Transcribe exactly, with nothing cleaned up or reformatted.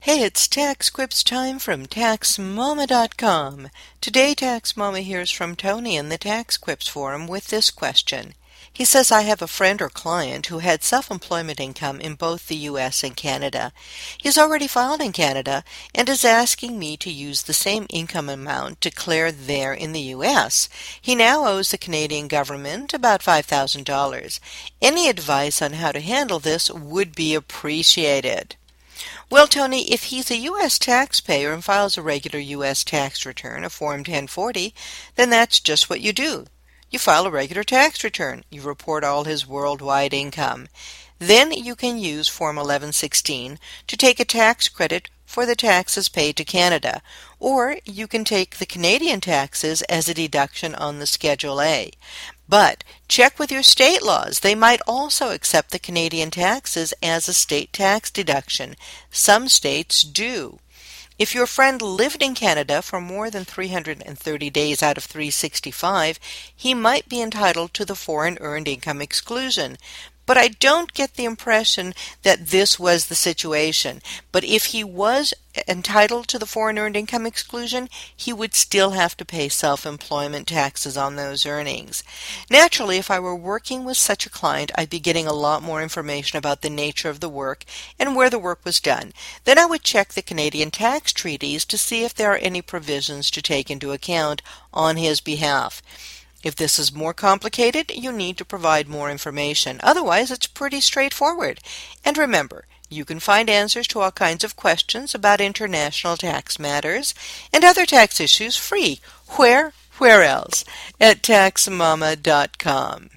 Hey, it's Tax Quips time from Tax Mama dot com. Today, Tax Mama hears from Tony in the Tax Quips forum with this question. He says, I have a friend or client who had self-employment income in both the U S and Canada. He's already filed in Canada and is asking me to use the same income amount declared there in the U S. He now owes the Canadian government about five thousand dollars. Any advice on how to handle this would be appreciated. Well, Tony, if he's a U S taxpayer and files a regular U S tax return, a Form ten forty, then that's just what you do. You file a regular tax return. You report all his worldwide income. Then you can use Form eleven sixteen to take a tax credit for the taxes paid to Canada, or you can take the Canadian taxes as a deduction on the Schedule A. But check with your state laws. They might also accept the Canadian taxes as a state tax deduction. Some states do. If your friend lived in Canada for more than three hundred thirty days out of three hundred sixty-five, he might be entitled to the foreign earned income exclusion. But I don't get the impression that this was the situation. But if he was entitled to the foreign earned income exclusion, he would still have to pay self-employment taxes on those earnings. Naturally, if I were working with such a client, I'd be getting a lot more information about the nature of the work and where the work was done. Then I would check the Canadian tax treaties to see if there are any provisions to take into account on his behalf. If this is more complicated, you need to provide more information. Otherwise, it's pretty straightforward. And remember, you can find answers to all kinds of questions about international tax matters and other tax issues free. Where? Where else? At Tax Mama dot com.